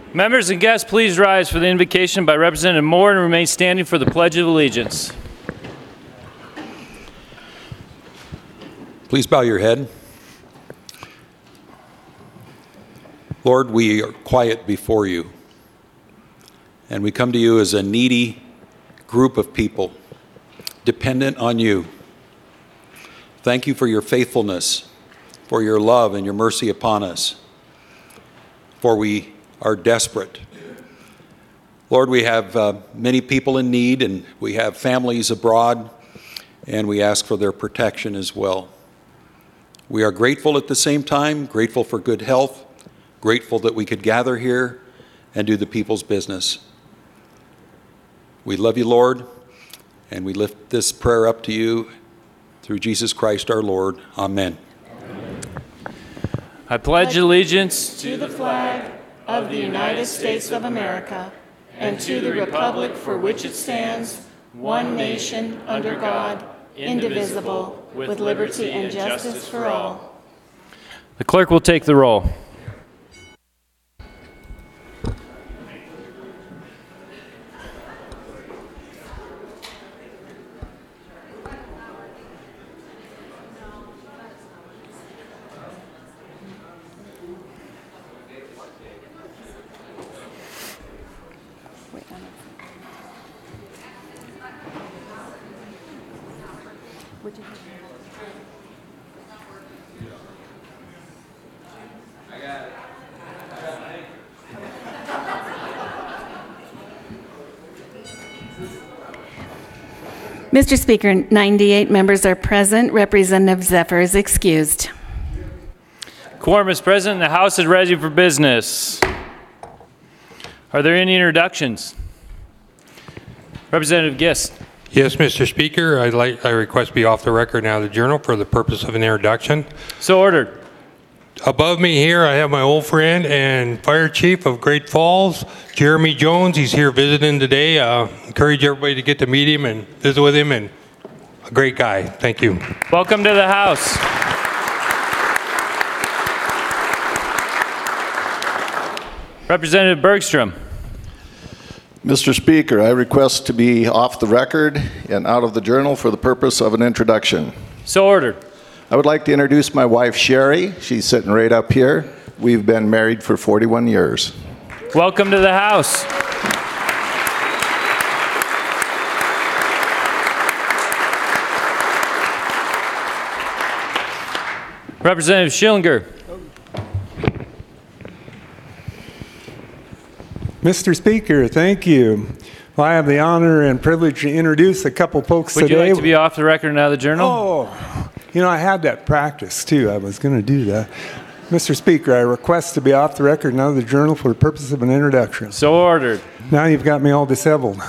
Members and guests, please rise for the invocation by Representative Moore and remain standing for the Pledge of Allegiance. Please bow your head. Lord, we are quiet before you, and we come to you as a needy group of people, dependent on you. Thank you for your faithfulness, for your love and your mercy upon us, for we are desperate. Lord, we have many people in need, and we have families abroad, and we ask for their protection as well. We are grateful at the same time, grateful for good health, grateful that we could gather here and do the people's business. We love you, Lord, and we lift this prayer up to you through Jesus Christ our Lord. Amen. I pledge allegiance to the flag of the United States of America and to the republic for which it stands, one nation, under God, indivisible, with liberty and justice for all. The clerk will take the roll. Mr. Speaker, 98 members are present. Representative Zephyr is excused. Quorum is present. The House is ready for business. Are there any introductions? Representative Gist. Yes, Mr. Speaker. I request be off the record now of the Journal for the purpose of an introduction. So ordered. Above me here, I have my old friend and Fire Chief of Great Falls, Jeremy Jones. He's here visiting today. Encourage everybody to get to meet him and visit with him, and a great guy. Thank you. Welcome to the House. Representative Bergstrom. Mr. Speaker, I request to be off the record and out of the Journal for the purpose of an introduction. So ordered. I would like to introduce my wife, Sherry. She's sitting right up here. We've been married for 41 years. Welcome to the House. Representative Schillinger. Mr. Speaker, thank you. Well, I have the honor and privilege to introduce a couple folks today. Would you like to be off the record and out of the Journal? Oh, you know, I had that practice too. I was going to do that. Mr. Speaker, I request to be off the record and out of the Journal for the purpose of an introduction. So ordered. Now you've got me all disheveled.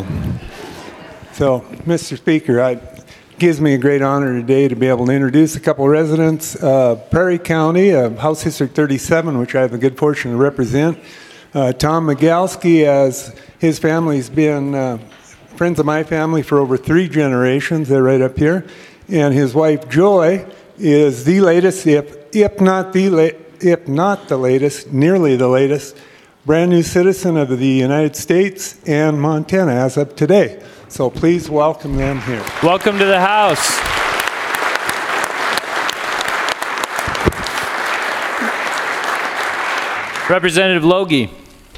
So Mr. Speaker, it gives me a great honor today to be able to introduce a couple of residents. Prairie County, House District 37, which I have the good fortune to represent. Tom Migalski, as his family's been friends of my family for over 3 generations. They're right up here. And his wife, Joy, is the latest, if not the latest, nearly the latest, brand new citizen of the United States and Montana as of today. So please welcome them here. Welcome to the House. Representative Logie.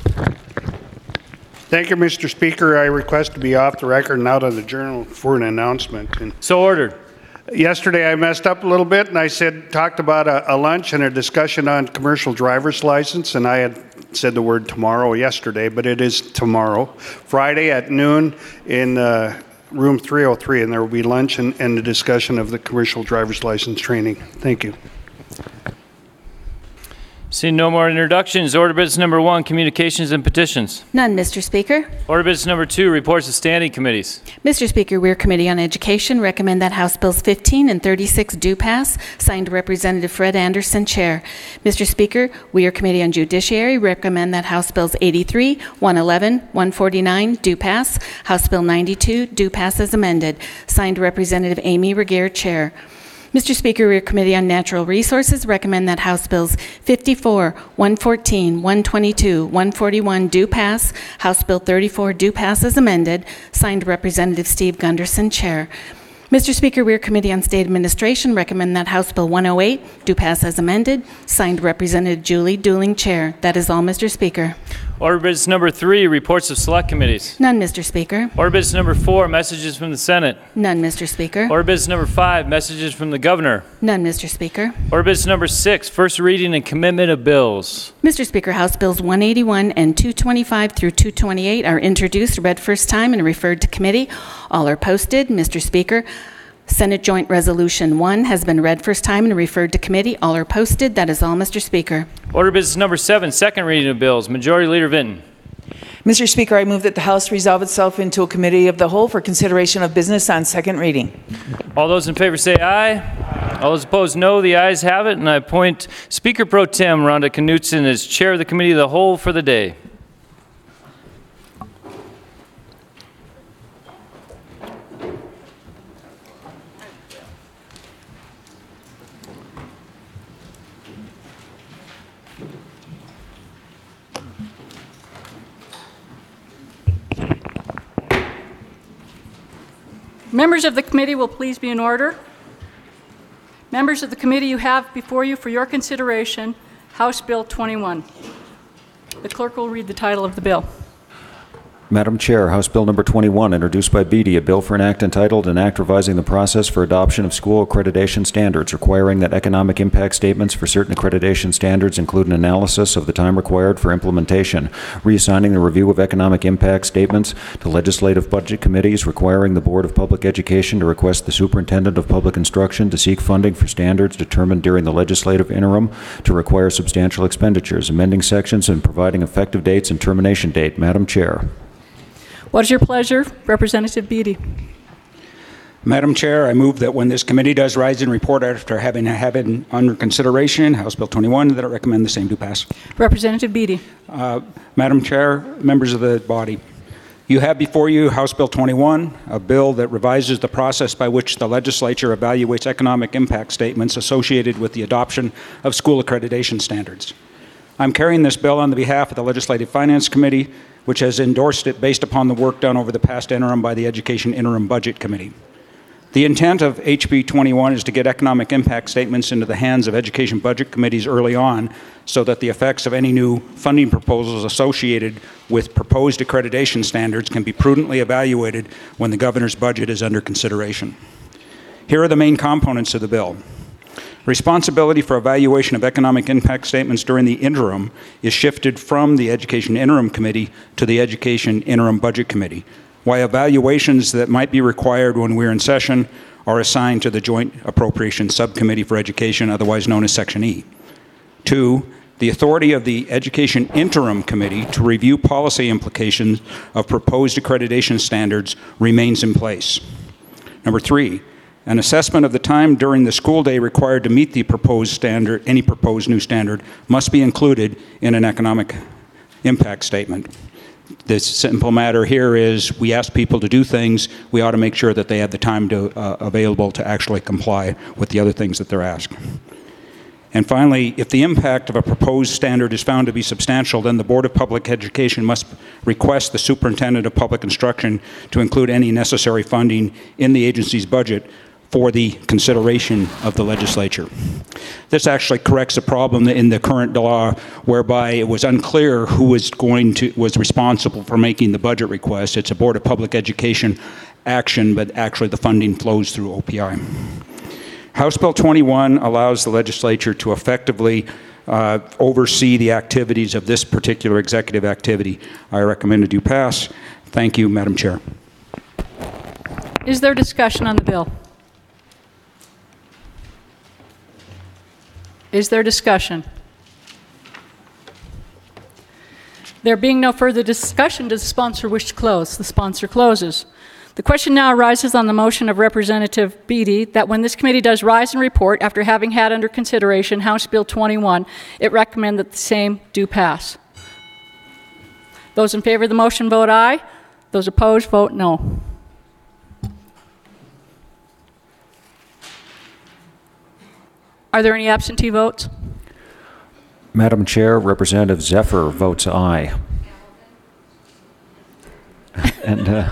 Thank you, Mr. Speaker. I request to be off the record and out of the Journal for an announcement. So ordered. Yesterday I messed up a little bit and I talked about a lunch and a discussion on commercial driver's license, and I had said the word tomorrow yesterday, but it is tomorrow, Friday at noon in room 303, and there will be lunch and a discussion of the commercial driver's license training. Thank you. Seeing no more introductions, order business number 1, communications and petitions. None, Mr. Speaker. Order business number 2, reports of standing committees. Mr. Speaker, Weir Committee on Education recommend that House Bills 15 and 36 do pass. Signed, Representative Fred Anderson, Chair. Mr. Speaker, Weir Committee on Judiciary recommend that House Bills 83, 111, 149 do pass. House Bill 92 do pass as amended. Signed, Representative Amy Regehr, Chair. Mr. Speaker, we are Committee on Natural Resources recommend that House Bills 54, 114, 122, 141 do pass. House Bill 34 do pass as amended. Signed Representative Steve Gunderson, Chair. Mr. Speaker, we are Committee on State Administration recommend that House Bill 108 do pass as amended. Signed Representative Julie Dooling, Chair. That is all, Mr. Speaker. Order business number 3, reports of select committees. None, Mr. Speaker. Order business number 4, messages from the Senate. None, Mr. Speaker. Order business number 5, messages from the governor. None, Mr. Speaker. Order business number 6, first reading and commitment of bills. Mr. Speaker, House Bills 181 and 225 through 228 are introduced, read first time, and referred to committee. All are posted. Mr. Speaker, Senate Joint Resolution 1 has been read first time and referred to committee. All are posted. That is all, Mr. Speaker. Order business number 7, second reading of bills. Majority Leader Vinton. Mr. Speaker, I move that the House resolve itself into a committee of the whole for consideration of business on second reading. All those in favor say aye. All those opposed, no. The ayes have it, and I appoint Speaker Pro Tem Rhonda Knutson as Chair of the Committee of the Whole for the day. Members of the committee will please be in order. Members of the committee, you have before you for your consideration House Bill 21. The clerk will read the title of the bill. Madam Chair, House Bill Number 21, introduced by Beatty, a bill for an act entitled An Act Revising the Process for Adoption of School Accreditation Standards, requiring that economic impact statements for certain accreditation standards include an analysis of the time required for implementation, reassigning the review of economic impact statements to legislative budget committees, requiring the Board of Public Education to request the Superintendent of Public Instruction to seek funding for standards determined during the legislative interim to require substantial expenditures, amending sections and providing effective dates and termination date. Madam Chair. What is your pleasure, Representative Beatty? Madam Chair, I move that when this committee does rise and report after having under consideration House Bill 21, that I recommend the same do pass. Representative Beatty. Madam Chair, members of the body, you have before you House Bill 21, a bill that revises the process by which the legislature evaluates economic impact statements associated with the adoption of school accreditation standards. I'm carrying this bill on the behalf of the Legislative Finance Committee, which has endorsed it based upon the work done over the past interim by the Education Interim Budget Committee. The intent of HB 21 is to get economic impact statements into the hands of education budget committees early on so that the effects of any new funding proposals associated with proposed accreditation standards can be prudently evaluated when the governor's budget is under consideration. Here are the main components of the bill. Responsibility for evaluation of economic impact statements during the interim is shifted from the Education Interim Committee to the Education Interim Budget Committee, while evaluations that might be required when we're in session are assigned to the Joint Appropriations Subcommittee for Education, otherwise known as Section E. 2, the authority of the Education Interim Committee to review policy implications of proposed accreditation standards remains in place. Number 3, an assessment of the time during the school day required to meet the proposed standard, any proposed new standard, must be included in an economic impact statement. The simple matter here is we ask people to do things, we ought to make sure that they have the time available to actually comply with the other things that they're asked. And finally, if the impact of a proposed standard is found to be substantial, then the Board of Public Education must request the Superintendent of Public Instruction to include any necessary funding in the agency's budget for the consideration of the legislature. This actually corrects a problem in the current law whereby it was unclear who was responsible for making the budget request. It's a Board of Public Education action, but actually the funding flows through OPI. House Bill 21 allows the legislature to effectively oversee the activities of this particular executive activity. I recommend it do pass. Thank you, Madam Chair. Is there discussion on the bill? Is there discussion? There being no further discussion, does the sponsor wish to close? The sponsor closes. The question now arises on the motion of Representative Beatty that when this committee does rise and report after having had under consideration House Bill 21, it recommend that the same do pass. Those in favor of the motion vote aye. Those opposed vote no. Are there any absentee votes? Madam Chair, Representative Zephyr votes aye. And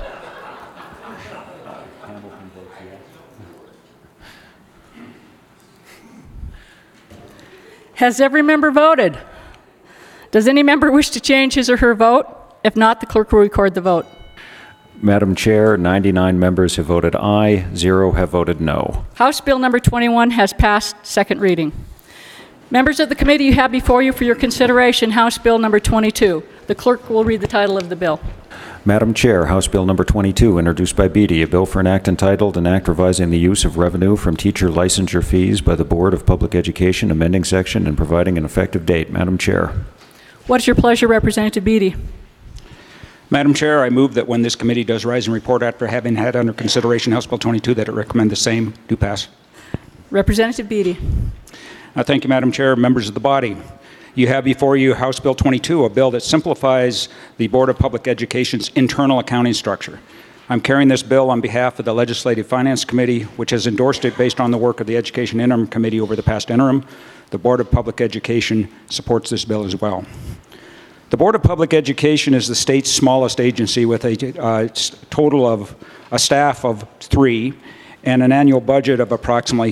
Has every member voted? Does any member wish to change his or her vote? If not, the clerk will record the vote. Madam Chair, 99 members have voted aye, 0 have voted no. House Bill number 21 has passed second reading. Members of the committee, you have before you for your consideration House Bill number 22. The clerk will read the title of the bill. Madam Chair, House Bill number 22, introduced by Beatty, a bill for an act entitled An Act Revising the Use of Revenue from Teacher Licensure Fees by the Board of Public Education, amending section and providing an effective date. Madam Chair. What is your pleasure, Representative Beatty? Madam Chair, I move that when this committee does rise and report after having had under consideration House Bill 22, that it recommend the same do pass. Representative Beatty. Thank you, Madam Chair, members of the body. You have before you House Bill 22, a bill that simplifies the Board of Public Education's internal accounting structure. I'm carrying this bill on behalf of the Legislative Finance Committee, which has endorsed it based on the work of the Education Interim Committee over the past interim. The Board of Public Education supports this bill as well. The Board of Public Education is the state's smallest agency with a total of a staff of 3 and an annual budget of approximately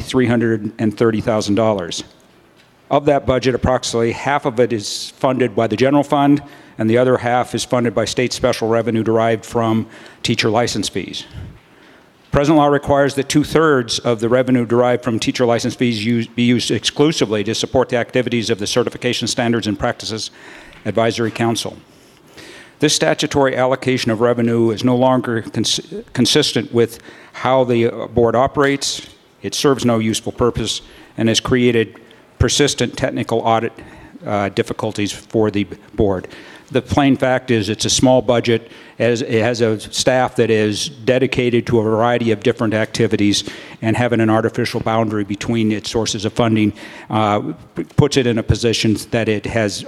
$330,000. Of that budget, approximately half of it is funded by the general fund, and the other half is funded by state special revenue derived from teacher license fees. Present law requires that 2/3 of the revenue derived from teacher license fees be used exclusively to support the activities of the Certification Standards and Practices Advisory Council. This statutory allocation of revenue is no longer consistent with how the board operates. It serves no useful purpose and has created persistent technical audit difficulties for the board. The plain fact is it's a small budget. It has a staff that is dedicated to a variety of different activities, and having an artificial boundary between its sources of funding puts it in a position that it has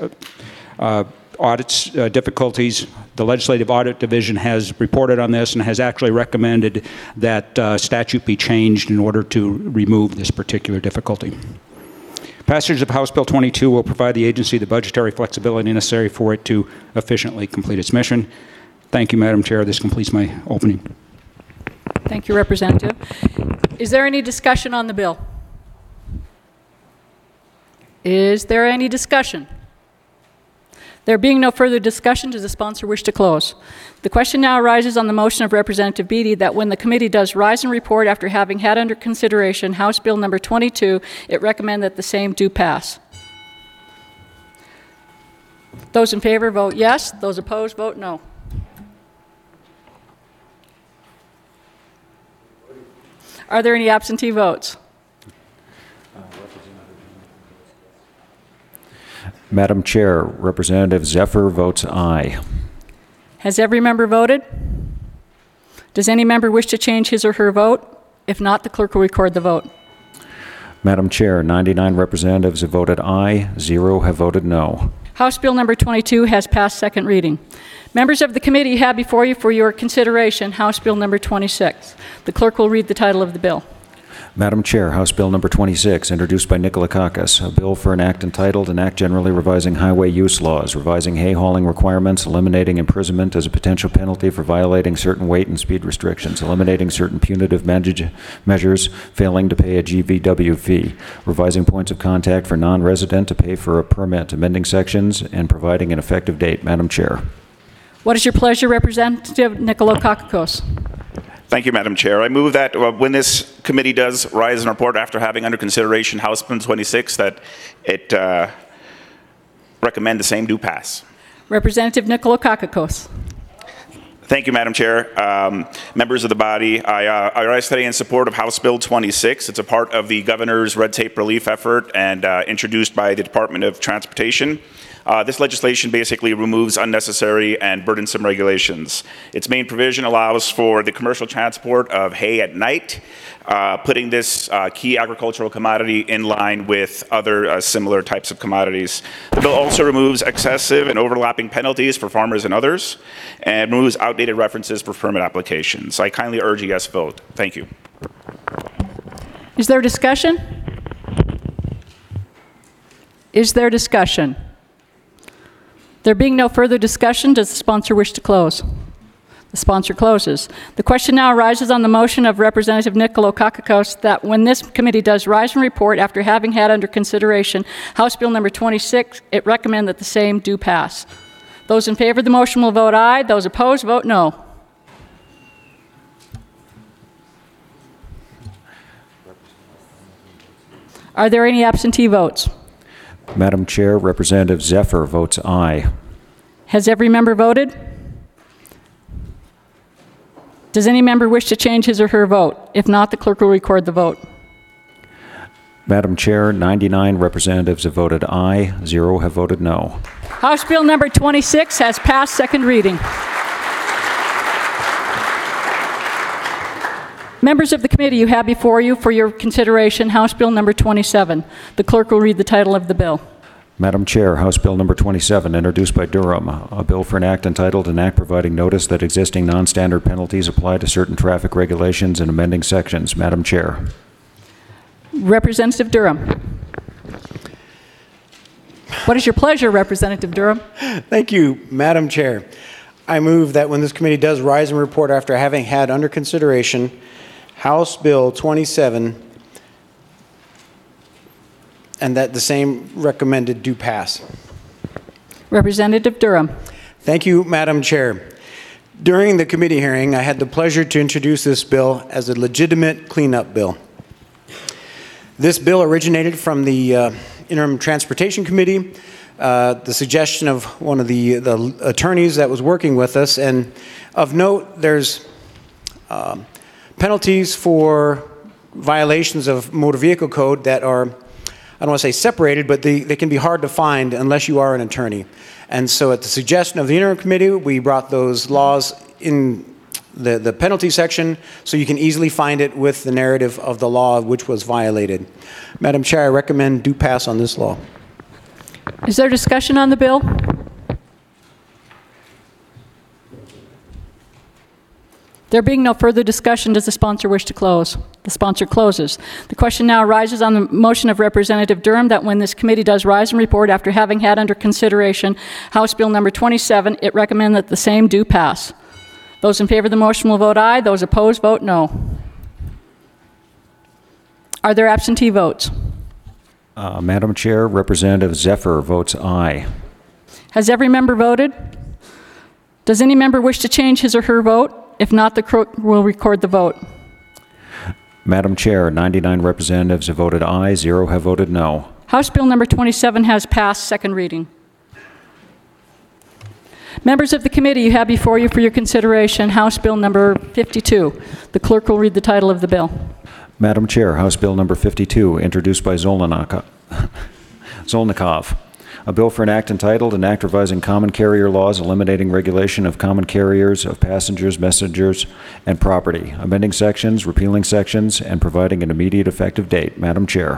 audits difficulties. The Legislative Audit Division has reported on this and has actually recommended that statute be changed in order to remove this particular difficulty. Passage of House Bill 22 will provide the agency the budgetary flexibility necessary for it to efficiently complete its mission. Thank you, Madam Chair. This completes my opening. Thank you, Representative. Is there any discussion on the bill? Is there any discussion? There being no further discussion, does the sponsor wish to close? The question now arises on the motion of Representative Beatty that when the committee does rise and report after having had under consideration House Bill number 22, it recommend that the same do pass. Those in favor vote yes. Those opposed vote no. Are there any absentee votes? Madam Chair, Representative Zephyr votes aye. Has every member voted? Does any member wish to change his or her vote? If not, the clerk will record the vote. Madam Chair, 99 representatives have voted aye, 0 have voted no. House Bill number 22 has passed second reading. Members of the committee have before you for your consideration House Bill number 26. The clerk will read the title of the bill. Madam Chair, House Bill number 26, introduced by Nikolakakis, a bill for an act entitled An Act Generally Revising Highway Use Laws, revising hay hauling requirements, eliminating imprisonment as a potential penalty for violating certain weight and speed restrictions, eliminating certain punitive measures, failing to pay a GVW fee, revising points of contact for non-resident to pay for a permit, amending sections, and providing an effective date. Madam Chair. What is your pleasure, Representative Nikolakakis? Thank you, Madam Chair. I move that when this committee does rise and report after having under consideration House Bill 26, that it recommend the same do pass. Representative Nikolakakis. Thank you, Madam Chair. Members of the body, I rise today in support of House Bill 26. It's a part of the governor's red tape relief effort and introduced by the Department of Transportation. This legislation basically removes unnecessary and burdensome regulations. Its main provision allows for the commercial transport of hay at night, putting this key agricultural commodity in line with other similar types of commodities. The bill also removes excessive and overlapping penalties for farmers and others, and removes outdated references for permit applications. I kindly urge a yes vote. Thank you. Is there discussion? Is there discussion? There being no further discussion, does the sponsor wish to close? The sponsor closes. The question now arises on the motion of Representative Nicolo Kakakos that when this committee does rise and report after having had under consideration House Bill number 26, it recommend that the same do pass. Those in favor of the motion will vote aye. Those opposed, vote no. Are there any absentee votes? Madam Chair, Representative Zephyr votes aye. Has every member voted? Does any member wish to change his or her vote? If not, the clerk will record the vote. Madam Chair, 99 representatives have voted aye, 0 have voted no. House Bill number 26 has passed second reading. Members of the committee, you have before you for your consideration House Bill number 27. The clerk will read the title of the bill. Madam Chair, House Bill number 27, introduced by Durham, a bill for an act entitled an act providing notice that existing non-standard penalties apply to certain traffic regulations and amending sections. Madam Chair. Representative Durham. What is your pleasure, Representative Durham? Thank you, Madam Chair. I move that when this committee does rise and report after having had under consideration House Bill 27 and that the same recommended do pass. Representative Durham. Thank you, Madam Chair. During the committee hearing, I had the pleasure to introduce this bill as a legitimate cleanup bill. This bill originated from the Interim Transportation Committee, the suggestion of one of the attorneys that was working with us, and of note, there's penalties for violations of motor vehicle code that are, I don't want to say separated, but they can be hard to find unless you are an attorney. And so at the suggestion of the interim committee, we brought those laws in the penalty section so you can easily find it with the narrative of the law which was violated. Madam Chair, I recommend do pass on this law. Is there discussion on the bill? There being no further discussion, does the sponsor wish to close? The sponsor closes. The question now arises on the motion of Representative Durham that when this committee does rise and report after having had under consideration House Bill number 27, it recommend that the same do pass. Those in favor of the motion will vote aye. Those opposed, vote no. Are there absentee votes? Madam Chair, Representative Zephyr votes aye. Has every member voted? Does any member wish to change his or her vote? If not, the clerk will record the vote. Madam Chair, 99 representatives have voted aye, 0 have voted no. House Bill number 27 has passed second reading. Members of the committee, you have before you for your consideration House Bill number 52. The clerk will read the title of the bill. Madam Chair, House Bill number 52, introduced by Zolnikov. A bill for an act entitled an act revising common carrier laws, eliminating regulation of common carriers of passengers, messengers, and property, amending sections, repealing sections, and providing an immediate effective date. Madam Chair.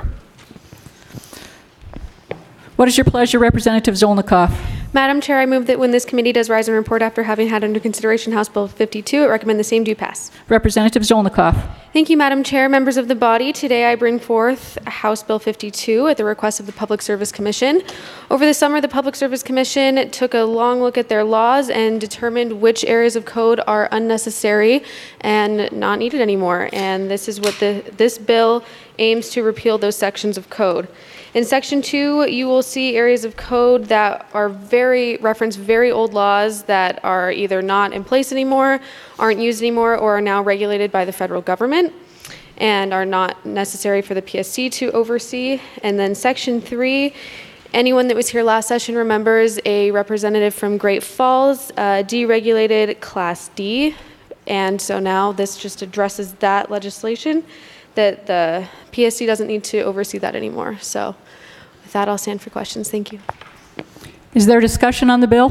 What is your pleasure, Representative Zolnikov? Madam Chair, I move that when this committee does rise and report after having had under consideration House Bill 52, it recommend the same do pass. Representative Zolnikov. Thank you, Madam Chair. Members of the body, today I bring forth House Bill 52 at the request of the Public Service Commission. Over the summer, the Public Service Commission took a long look at their laws and determined which areas of code are unnecessary and not needed anymore. And this is what this bill aims to repeal those sections of code. In Section 2, you will see areas of code that are reference very old laws that are either not in place anymore, aren't used anymore, or are now regulated by the federal government and are not necessary for the PSC to oversee. And then Section 3, anyone that was here last session remembers a representative from Great Falls deregulated Class D. And so now this just addresses that legislation, that the PSC doesn't need to oversee that anymore. So with that, I'll stand for questions. Thank you. Is there discussion on the bill?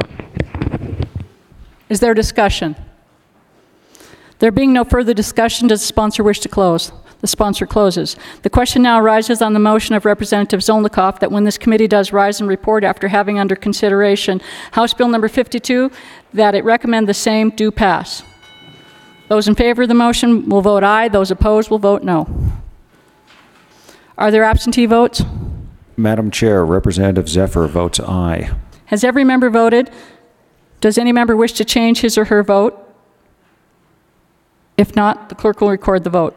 Is there discussion? There being no further discussion, does the sponsor wish to close? The sponsor closes. The question now arises on the motion of Representative Zolnikov that when this committee does rise and report after having under consideration House Bill number 52, that it recommend the same do pass. Those in favor of the motion will vote aye. Those opposed will vote no. Are there absentee votes? Madam Chair, Representative Zephyr votes aye. Has every member voted? Does any member wish to change his or her vote? If not, the clerk will record the vote.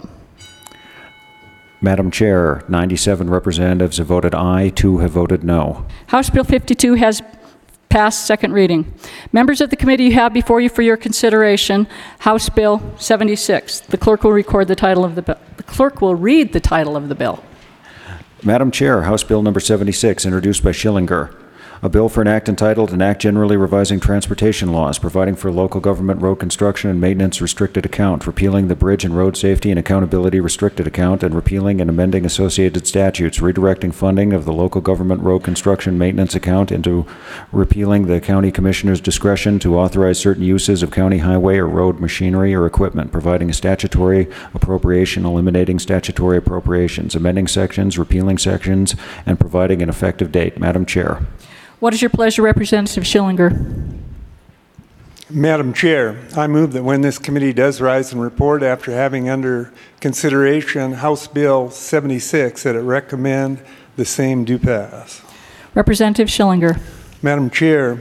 Madam Chair, 97 representatives have voted aye, 2 have voted no. House Bill 52 has passed second reading. Members of the committee, you have before you for your consideration House Bill 76. The clerk will record the title of the bill. The clerk will read the title of the bill. Madam Chair, House Bill number 76, introduced by Schillinger. A bill for an act entitled An Act Generally Revising Transportation Laws, providing for local government road construction and maintenance restricted account, repealing the Bridge and Road Safety and Accountability restricted account, and repealing and amending associated statutes, redirecting funding of the local government road construction maintenance account into repealing the county commissioner's discretion to authorize certain uses of county highway or road machinery or equipment, providing a statutory appropriation, eliminating statutory appropriations, amending sections, repealing sections, and providing an effective date. Madam Chair. What is your pleasure, Representative Schillinger? Madam Chair, I move that when this committee does rise and report after having under consideration House Bill 76, that it recommend the same do pass. Representative Schillinger. Madam Chair,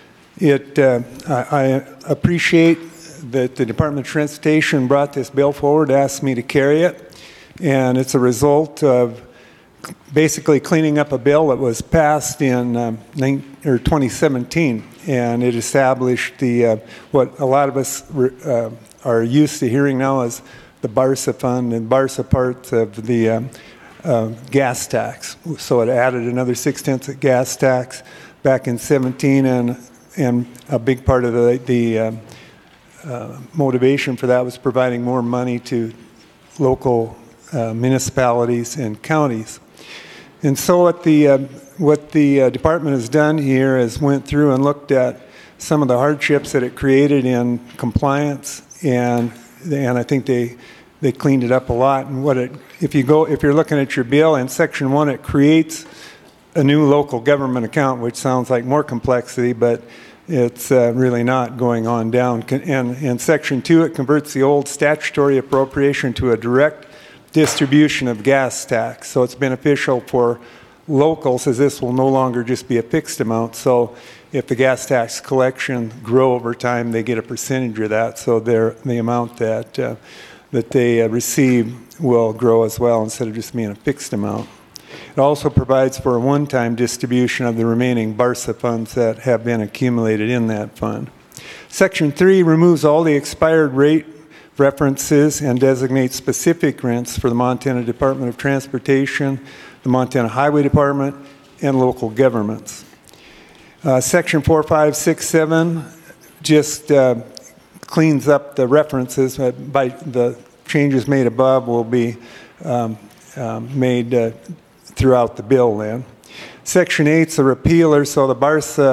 I appreciate that the Department of Transportation brought this bill forward, asked me to carry it, and it's a result of basically cleaning up a bill that was passed in 2017, and it established the what a lot of us are used to hearing now as the BARSA fund and BARSA part of the gas tax. So it added another 0.6 gas tax back in 17, and a big part of the motivation for that was providing more money to local municipalities and counties. And so what the department has done here is went through and looked at some of the hardships that it created in compliance, and I think they cleaned it up a lot. And if you're looking at your bill in Section 1, it creates a new local government account, which sounds like more complexity, but it's really not going on down. And in Section 2, it converts the old statutory appropriation to a direct distribution of gas tax. So it's beneficial for locals, as this will no longer just be a fixed amount. So if the gas tax collection grow over time, they get a percentage of that. So the amount that they receive will grow as well instead of just being a fixed amount. It also provides for a one-time distribution of the remaining BARSA funds that have been accumulated in that fund. Section 3 removes all the expired rate references and designates specific rents for the Montana Department of Transportation, the Montana Highway Department, and local governments. Section 4, 5, 6, 7 just cleans up the references. By the changes made above will be made throughout the bill then. Section 8 is a repealer, so the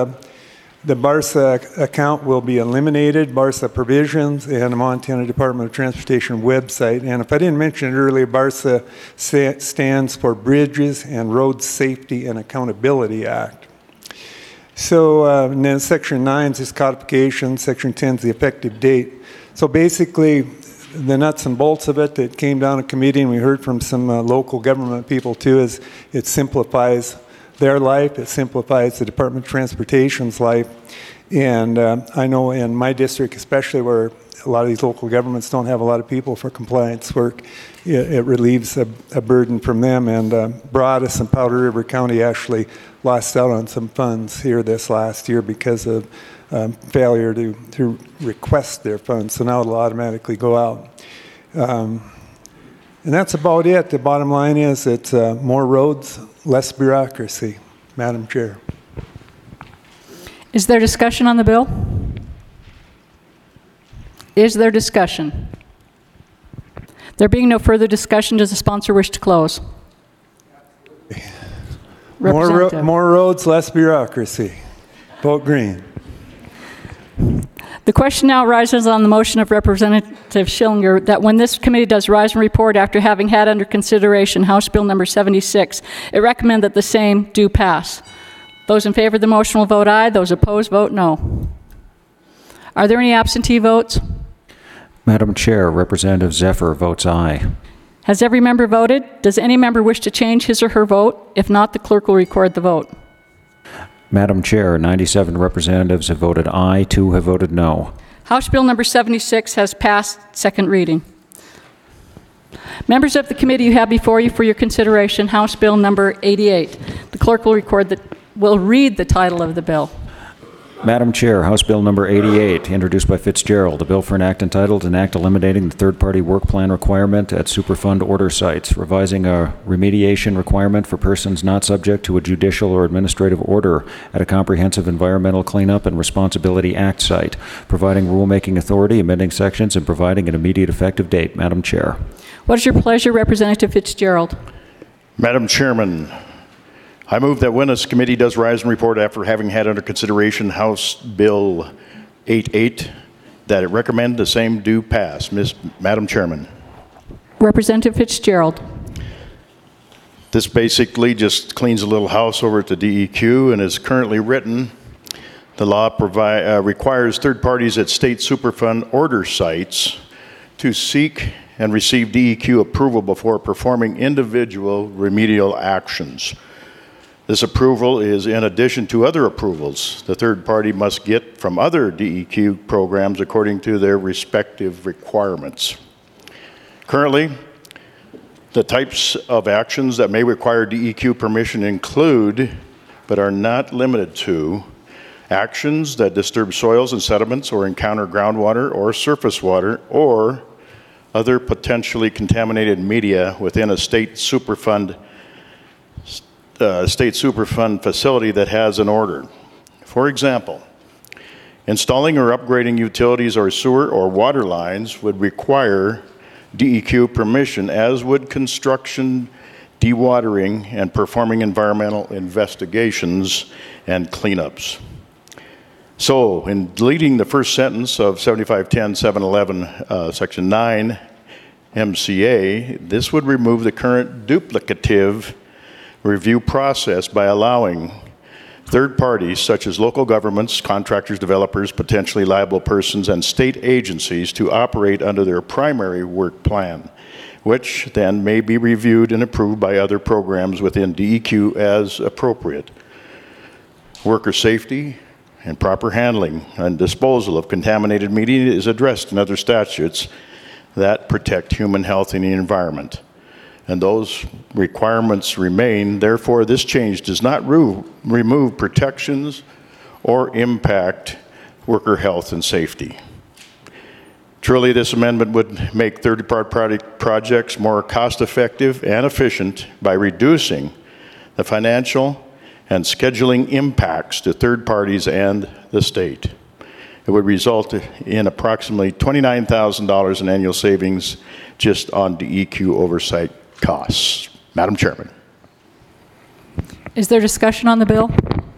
BARSA account will be eliminated, BARSA provisions, and the Montana Department of Transportation website. And if I didn't mention it earlier, BARSA stands for Bridges and Road Safety and Accountability Act. So and then Section 9 is codification, Section 10 is the effective date. So basically, the nuts and bolts of it that came down to committee, and we heard from some local government people too, is it simplifies their life, it simplifies the Department of Transportation's life. And I know in my district, especially where a lot of these local governments don't have a lot of people for compliance work, it relieves a burden from them. And Broadus and Powder River County actually lost out on some funds here this last year because of failure to request their funds. So now it'll automatically go out. And that's about it. The bottom line is it's more roads, less bureaucracy. Madam Chair. Is there discussion on the bill? Is there discussion? There being no further discussion, does the sponsor wish to close? More roads, less bureaucracy. Vote green. The question now arises on the motion of Representative Schillinger that when this committee does rise and report after having had under consideration House Bill number 76, it recommend that the same do pass. Those in favor of the motion will vote aye. Those opposed vote no. Are there any absentee votes? Madam Chair, Representative Zephyr votes aye. Has every member voted? Does any member wish to change his or her vote? If not, the clerk will record the vote. Madam Chair, 97 representatives have voted aye, 2 have voted no. House Bill number 76 has passed second reading. Members of the committee, you have before you for your consideration House Bill number 88. The clerk will read the title of the bill. Madam Chair, House Bill number 88, introduced by Fitzgerald, a bill for an act entitled An Act Eliminating the Third-Party Work Plan Requirement at Superfund Order Sites, revising a remediation requirement for persons not subject to a judicial or administrative order at a comprehensive environmental cleanup and responsibility act site, providing rulemaking authority, amending sections, and providing an immediate effective date. Madam Chair. What is your pleasure, Representative Fitzgerald? Madam Chairman, I move that when this committee does rise and report after having had under consideration House Bill 88, that it recommend the same do pass. Madam Chairman. Representative Fitzgerald. This basically just cleans a little house over at the DEQ, and is currently written. The law requires third parties at state Superfund order sites to seek and receive DEQ approval before performing individual remedial actions. This approval is in addition to other approvals the third party must get from other DEQ programs according to their respective requirements. Currently, the types of actions that may require DEQ permission include, but are not limited to, actions that disturb soils and sediments or encounter groundwater or surface water or other potentially contaminated media within a state Superfund facility that has an order. For example, installing or upgrading utilities or sewer or water lines would require DEQ permission, as would construction, dewatering, and performing environmental investigations and cleanups. So, in deleting the first sentence of 7510-711, Section 9 MCA, this would remove the current duplicative review process by allowing third parties such as local governments, contractors, developers, potentially liable persons, and state agencies to operate under their primary work plan, which then may be reviewed and approved by other programs within DEQ as appropriate. Worker safety and proper handling and disposal of contaminated media is addressed in other statutes that protect human health and the environment. And those requirements remain. Therefore, this change does not remove protections or impact worker health and safety. Truly, this amendment would make third-party projects more cost-effective and efficient by reducing the financial and scheduling impacts to third parties and the state. It would result in approximately $29,000 in annual savings just on DEQ oversight costs. Madam Chairman. Is there discussion on the bill?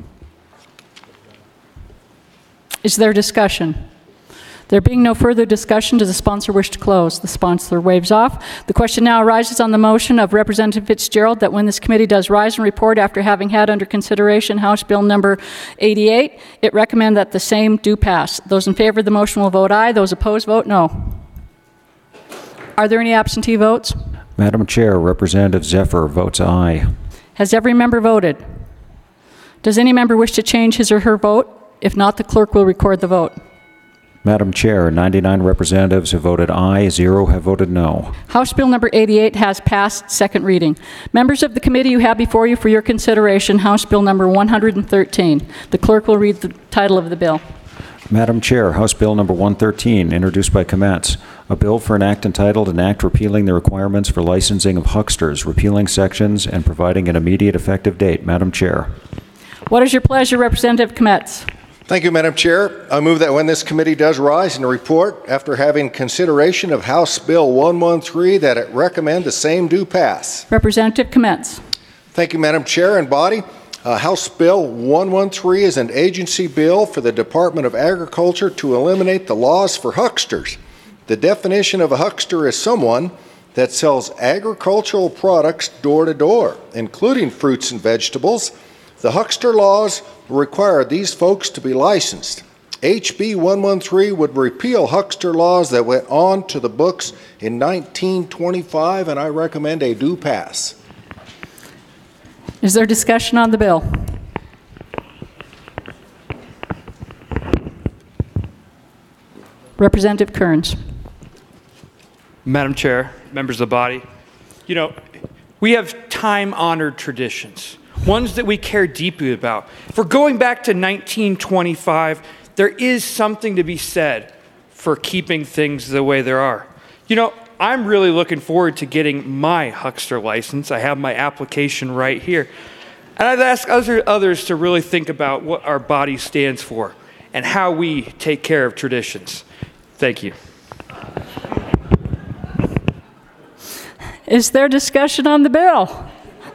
Is there discussion? There being no further discussion, does the sponsor wish to close? The sponsor waves off. The question now arises on the motion of Representative Fitzgerald that when this committee does rise and report after having had under consideration House Bill number 88, it recommend that the same do pass. Those in favor of the motion will vote aye. Those opposed vote no. Are there any absentee votes? Madam Chair, Representative Zephyr votes aye. Has every member voted? Does any member wish to change his or her vote? If not, the clerk will record the vote. Madam Chair, 99 representatives have voted aye, 0 have voted no. House Bill number 88 has passed second reading. Members of the committee, you have before you for your consideration House Bill number 113. The clerk will read the title of the bill. Madam Chair, House Bill number 113, introduced by Kometz, a bill for an act entitled An Act Repealing the Requirements for Licensing of Hucksters, repealing sections and providing an immediate effective date. Madam Chair. What is your pleasure, Representative Kometz? Thank you, Madam Chair. I move that when this committee does rise in a report after having consideration of House Bill 113, that it recommend the same do pass. Representative Kometz. Thank you, Madam Chair and body. House Bill 113 is an agency bill for the Department of Agriculture to eliminate the laws for hucksters. The definition of a huckster is someone that sells agricultural products door to door, including fruits and vegetables. The huckster laws require these folks to be licensed. HB 113 would repeal huckster laws that went on to the books in 1925, and I recommend a do pass. Is there discussion on the bill? Representative Kearns. Madam Chair, members of the body, you know, we have time-honored traditions, ones that we care deeply about. If we're going back to 1925, there is something to be said for keeping things the way they are. You know, I'm really looking forward to getting my huckster license. I have my application right here. And I'd ask others to really think about what our body stands for and how we take care of traditions. Thank you. Is there discussion on the bill?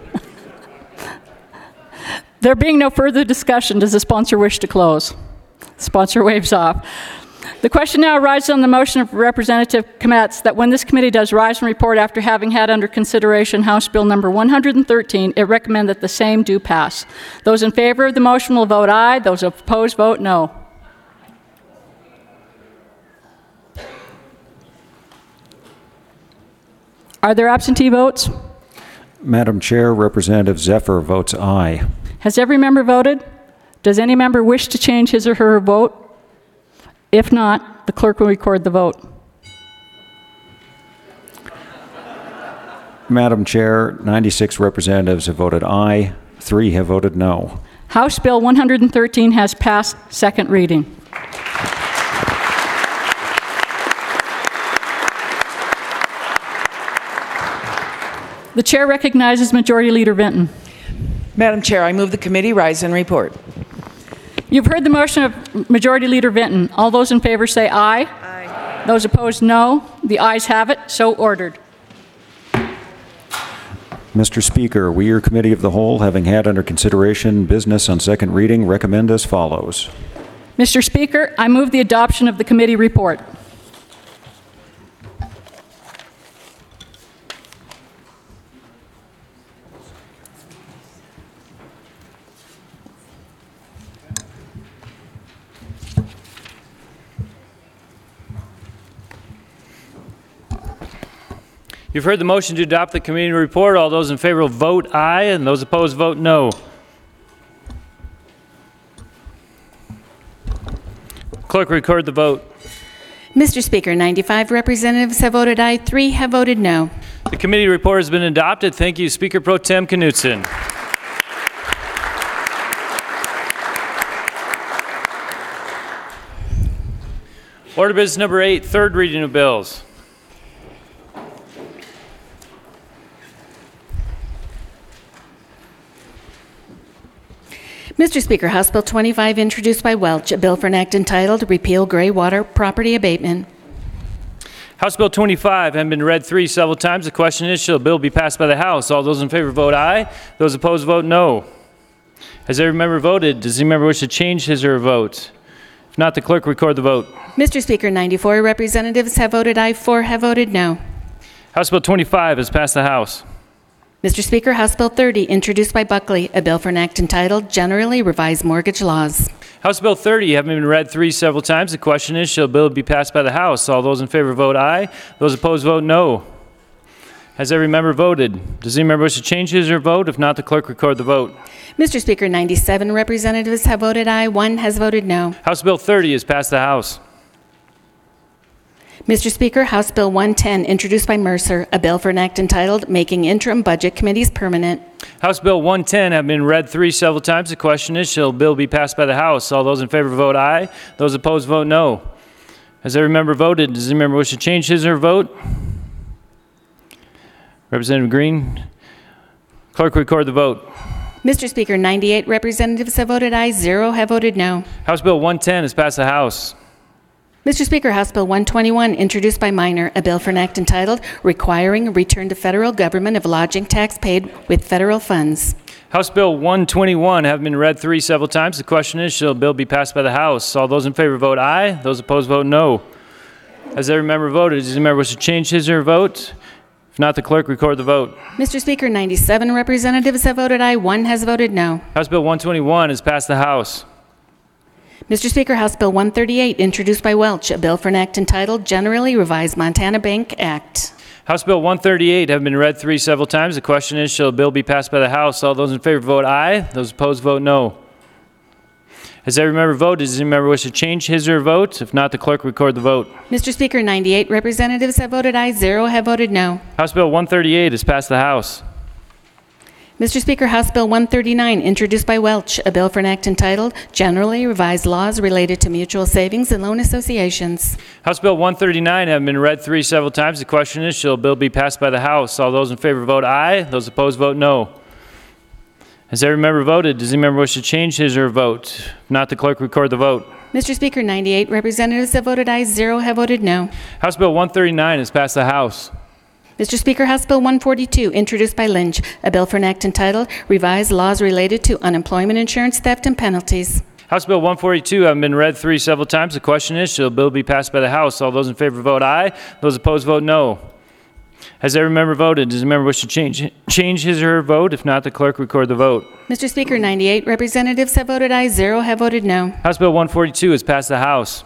There being no further discussion, does the sponsor wish to close? The sponsor waves off. The question now arises on the motion of Representative Kometz that when this committee does rise and report after having had under consideration House Bill number 113, it recommend that the same do pass. Those in favor of the motion will vote aye. Those opposed vote no. Are there absentee votes? Madam Chair, Representative Zephyr votes aye. Has every member voted? Does any member wish to change his or her vote? If not, the clerk will record the vote. Madam Chair, 96 representatives have voted aye, 3 have voted no. House Bill 113 has passed second reading. The chair recognizes Majority Leader Vinton. Madam Chair, I move the committee rise and report. You've heard the motion of Majority Leader Vinton. All those in favor say aye. Aye. Those opposed, no. The ayes have it. So ordered. Mr. Speaker, we, your Committee of the Whole, having had under consideration business on second reading, recommend as follows. Mr. Speaker, I move the adoption of the committee report. You've heard the motion to adopt the committee report. All those in favor will vote aye, and those opposed vote no. Clerk, record the vote. Mr. Speaker, 95 representatives have voted aye, 3 have voted no. The committee report has been adopted. Thank you, Speaker Pro Tem Knutson. Order business number 8, third reading of bills. Mr. Speaker, House Bill 25, introduced by Welch, a bill for an act entitled Repeal Gray Water Property Abatement. House Bill 25 has been read 3 several times. The question is, shall the bill be passed by the House? All those in favor vote aye. Those opposed vote no. Has every member voted? Does any member wish to change his or her vote? If not, the clerk record the vote. Mr. Speaker, 94 representatives have voted aye, 4 have voted no. House Bill 25 has passed the House. Mr. Speaker, House Bill 30, introduced by Buckley, a bill for an act entitled Generally Revised Mortgage Laws. House Bill 30 having been read 3 several times. The question is, shall the bill be passed by the House? All those in favor vote aye. Those opposed vote no. Has every member voted? Does any member wish to change his or her vote? If not, the clerk record the vote. Mr. Speaker, 97 representatives have voted aye, 1 has voted no. House Bill 30 has passed the House. Mr. Speaker, House Bill 110, introduced by Mercer, a bill for an act entitled Making Interim Budget Committees Permanent. House Bill 110 have been read 3 several times. The question is, shall the bill be passed by the House? All those in favor vote aye. Those opposed vote no. Has every member voted? Does any member wish to change his or her vote? Representative Green. Clerk, record the vote. Mr. Speaker, 98 representatives have voted aye, 0 have voted no. House Bill 110 has passed the House. Mr. Speaker, House Bill 121, introduced by Minor, a bill for an act entitled Requiring Return to Federal Government of Lodging Tax Paid with Federal Funds. House Bill 121 have been read 3 several times. The question is, shall the bill be passed by the House? All those in favor vote aye. Those opposed vote no. Has every member voted? Does any member wish to change his or her vote? If not, the clerk record the vote. Mr. Speaker, 97 representatives have voted aye, 1 has voted no. House Bill 121 has passed the House. Mr. Speaker, House Bill 138, introduced by Welch, a bill for an act entitled Generally Revised Montana Bank Act. House Bill 138 have been read through several times. The question is, shall the bill be passed by the House? All those in favor vote aye. Those opposed vote no. Has every member voted? Does any member wish to change his or her vote? If not, the clerk will record the vote. Mr. Speaker, 98 representatives have voted aye, 0 have voted no. House Bill 138 has passed the House. Mr. Speaker, House Bill 139, introduced by Welch, a bill for an act entitled Generally Revised Laws Related to Mutual Savings and Loan Associations. House Bill 139 have been read through several times. The question is, shall the bill be passed by the House? All those in favor vote aye. Those opposed vote no. Has every member voted? Does any member wish to change his or her vote? If not, the clerk record the vote. Mr. Speaker, 98 representatives have voted aye, 0 have voted no. House Bill 139 has passed the House. Mr. Speaker, House Bill 142, introduced by Lynch, a bill for an act entitled Revised Laws Related to Unemployment Insurance Theft and Penalties. House Bill 142 have been read through several times. The question is, shall the bill be passed by the House? All those in favor vote aye. Those opposed vote no. Has every member voted? Does a member wish to change his or her vote? If not, the clerk record the vote. Mr. Speaker, 98 representatives have voted aye, 0 have voted no. House Bill 142 has passed the House.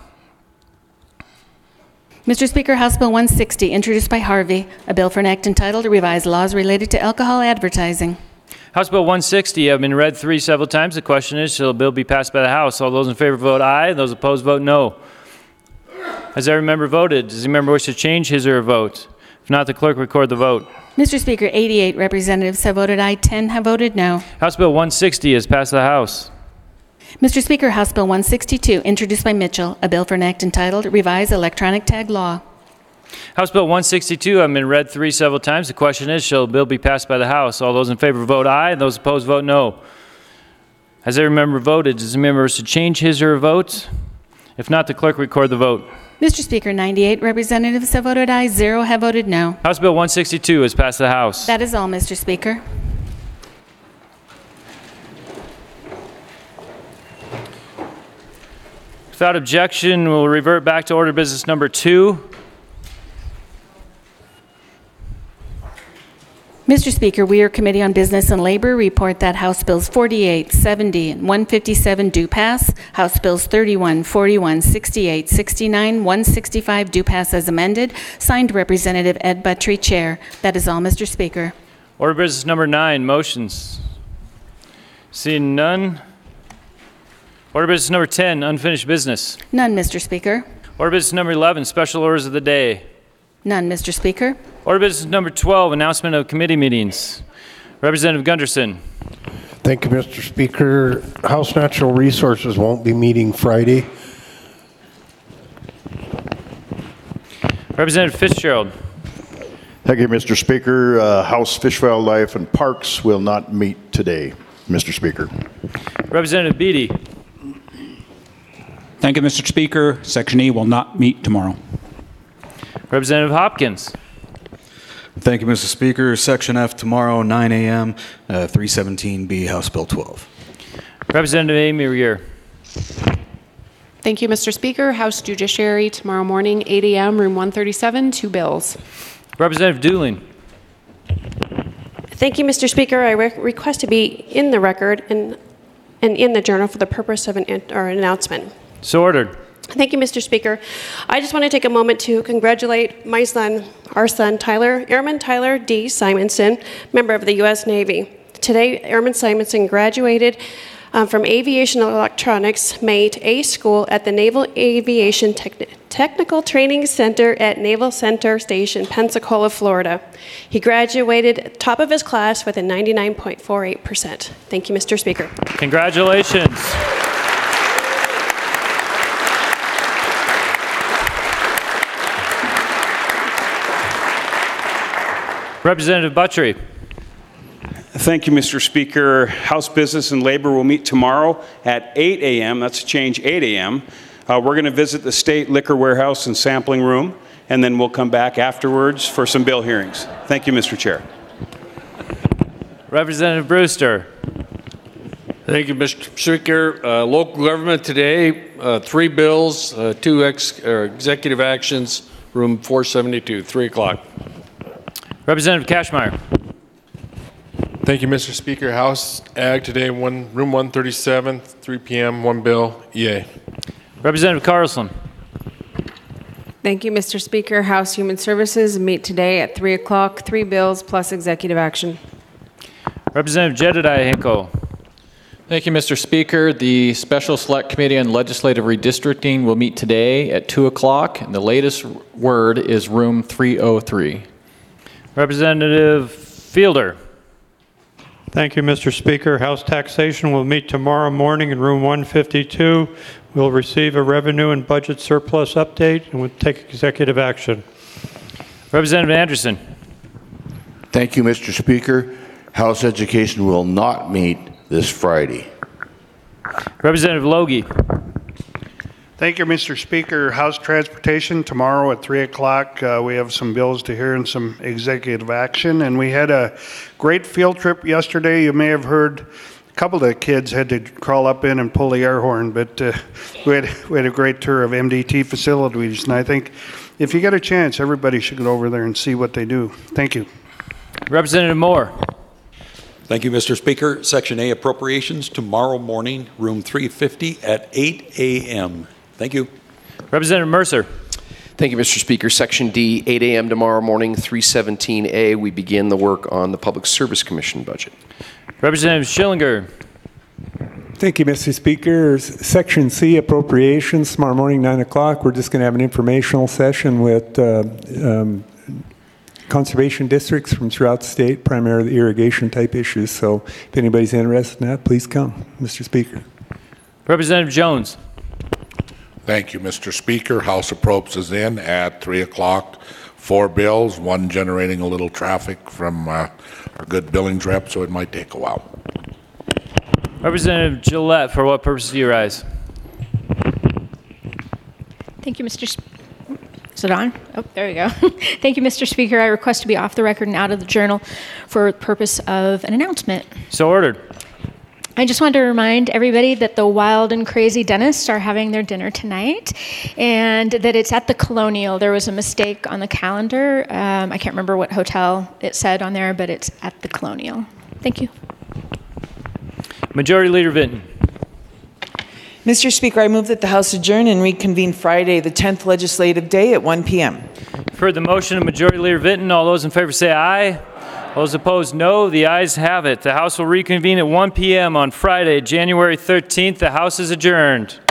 Mr. Speaker, House Bill 160, introduced by Harvey, a bill for an act entitled Revised Laws Related to Alcohol Advertising. House Bill 160 have been read through several times. The question is, shall the bill be passed by the House? All those in favor vote aye. Those opposed vote no. Has every member voted? Does any member wish to change his or her vote? If not, the clerk record the vote. Mr. Speaker, 88 representatives have voted aye, 10 have voted no. House Bill 160 has passed the House. Mr. Speaker, House Bill 162, introduced by Mitchell, a bill for an act entitled Revised Electronic Tag Law. House Bill 162 have been read through several times. The question is, shall the bill be passed by the House? All those in favor vote aye. Those opposed vote no. Has every member voted? Does a member wish to change his or her vote? If not, the clerk record the vote. Mr. Speaker, 98 representatives have voted aye, 0 have voted no. House Bill 162 has passed the House. That is all, Mr. Speaker. Without objection, we'll revert back to order business number 2. Mr. Speaker, we are Committee on Business and Labor report that House Bills 48, 70, and 157 do pass. House Bills 31, 41, 68, 69, 165 do pass as amended. Signed Representative Ed Buttrey, Chair. That is all, Mr. Speaker. Order business number 9, motions. Seeing none. Order business number 10, unfinished business. None, Mr. Speaker. Order business number 11, special orders of the day. None, Mr. Speaker. Order business number 12, announcement of committee meetings. Representative Gunderson. Thank you, Mr. Speaker. House Natural Resources won't be meeting Friday. Representative Fitzgerald. Thank you, Mr. Speaker. House Fish, Wildlife, and Parks will not meet today, Mr. Speaker. Representative Beatty. Thank you, Mr. Speaker. Section E will not meet tomorrow. Representative Hopkins. Thank you, Mr. Speaker. Section F tomorrow, 9 a.m., 317B, House Bill 12. Representative Amy Rear. Thank you, Mr. Speaker. House Judiciary tomorrow morning, 8 a.m., room 137, 2 bills. Representative Dooling. Thank you, Mr. Speaker. I request to be in the record and in the journal for the purpose of an announcement. So ordered. Thank you, Mr. Speaker. I just want to take a moment to congratulate my son, our son, Airman Tyler D. Simonson, member of the U.S. Navy. Today, Airman Simonson graduated from Aviation Electronics Mate A School at the Naval Aviation Technical Training Center at Naval Center Station, Pensacola, Florida. He graduated top of his class with a 99.48%. Thank you, Mr. Speaker. Congratulations. Representative Buttrey. Thank you, Mr. Speaker. House Business and Labor will meet tomorrow at 8 a.m. That's a change, 8 a.m. We're going to visit the State Liquor Warehouse and Sampling Room, and then we'll come back afterwards for some bill hearings. Thank you, Mr. Chair. Representative Brewster. Thank you, Mr. Speaker. Local government today, 3 bills, 2 executive actions, room 472, 3 o'clock. Representative Cashmeyer. Thank you, Mr. Speaker. House Ag today, room 137, 3 p.m., one bill, EA. Representative Carlson. Thank you, Mr. Speaker. House Human Services meet today at 3 o'clock, 3 bills plus executive action. Representative Jedediah Hinkle. Thank you, Mr. Speaker. The Special Select Committee on Legislative Redistricting will meet today at 2 o'clock, and the latest word is room 303. Representative Fielder. Thank you, Mr. Speaker. House Taxation will meet tomorrow morning in room 152. We'll receive a revenue and budget surplus update and we'll take executive action. Representative Anderson. Thank you, Mr. Speaker. House Education will not meet this Friday. Representative Logie. Thank you, Mr. Speaker. House Transportation tomorrow at 3 o'clock. We have some bills to hear and some executive action. And we had a great field trip yesterday. You may have heard a couple of the kids had to crawl up in and pull the air horn, but we had a great tour of MDT facilities. And I think if you get a chance, everybody should go over there and see what they do. Thank you. Representative Moore. Thank you, Mr. Speaker. Section A appropriations tomorrow morning, room 350 at 8 a.m. Thank you. Representative Mercer. Thank you, Mr. Speaker. Section D, 8 a.m. tomorrow morning, 317A, we begin the work on the Public Service Commission budget. Representative Schillinger. Thank you, Mr. Speaker. Section C, appropriations, tomorrow morning, 9 o'clock. We're just going to have an informational session with conservation districts from throughout the state, primarily irrigation type issues. So if anybody's interested in that, please come, Mr. Speaker. Representative Jones. Thank you, Mr. Speaker. House Appropriations is in at 3 o'clock. 4 bills, one generating a little traffic from our good Billings rep, so it might take a while. Representative Gillette, for what purpose do you rise? Thank you, Mr. Is it on? Oh, there we go. Thank you, Mr. Speaker. I request to be off the record and out of the journal for the purpose of an announcement. So ordered. I just wanted to remind everybody that the Wild and Crazy Dentists are having their dinner tonight and that it's at the Colonial. There was a mistake on the calendar. I can't remember what hotel it said on there, but it's at the Colonial. Thank you. Majority Leader Vinton. Mr. Speaker, I move that the House adjourn and reconvene Friday, the 10th legislative day at 1 p.m. You've heard the motion of Majority Leader Vinton. All those in favor say aye. All those opposed, no. The ayes have it. The House will reconvene at 1 p.m. on Friday, January 13th. The House is adjourned.